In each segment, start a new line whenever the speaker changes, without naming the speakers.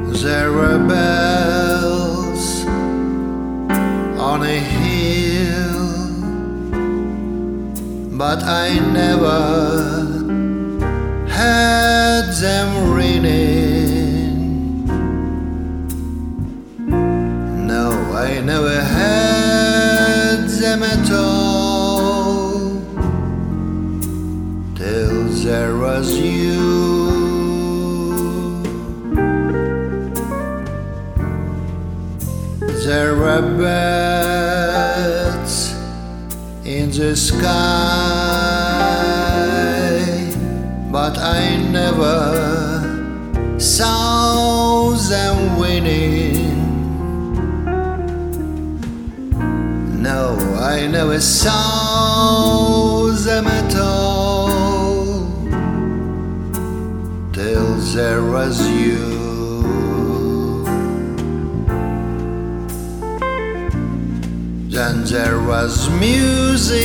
There were bells on a hill, but I never had them ringing. No, I never had them at all, till there was you. There were birds in the sky, but I never saw them winning. No, I never saw them at all, till there was you. Then there was music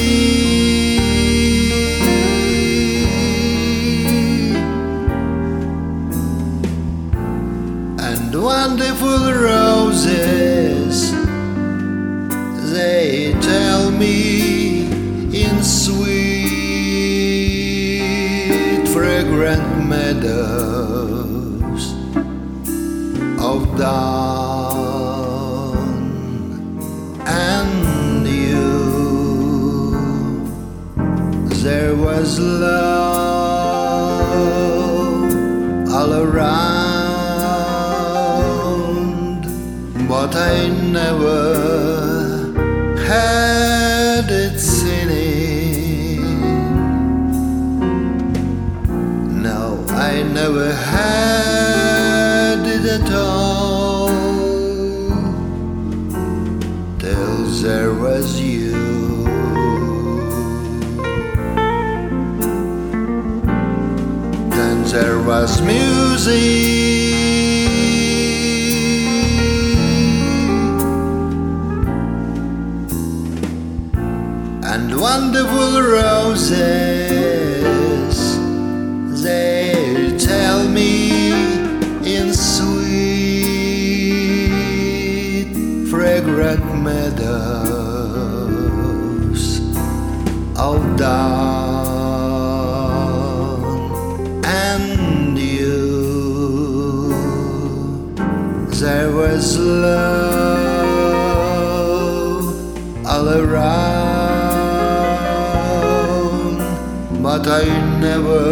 and wonderful roses. They tell me in sweet, fragrant meadows of dawn and you. There was love all around, but I never had it sinning. No, I never had it at all, till there was you. Then there was music and wonderful roses. They tell me in sweet, fragrant meadows of dawn and you. There was love all around, but I never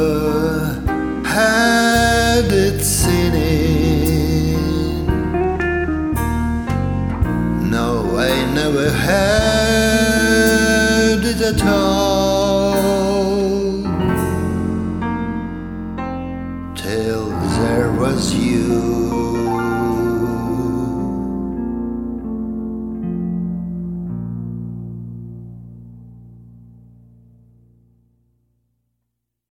had it sinning. No, I never had it at all, till there was you.